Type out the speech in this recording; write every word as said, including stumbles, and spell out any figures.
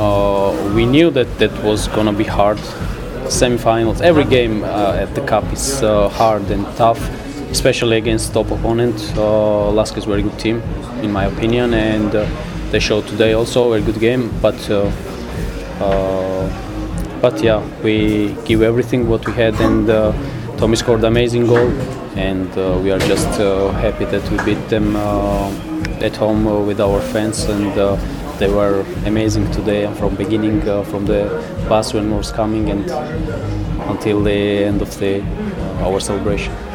Uh, we knew that that was gonna be hard. Semi-finals, every game uh, at the cup is uh, hard and tough, especially against top opponent. Uh, Lask is a very good team, in my opinion, and uh, they showed today also a very good game. But uh, uh, but yeah, we give everything what we had, and uh, Tommy scored amazing goal, and uh, we are just uh, happy that we beat them uh, at home uh, with our fans, and uh, they were amazing today. And from beginning, uh, from the bus when was coming, and until the end of the uh, our celebration.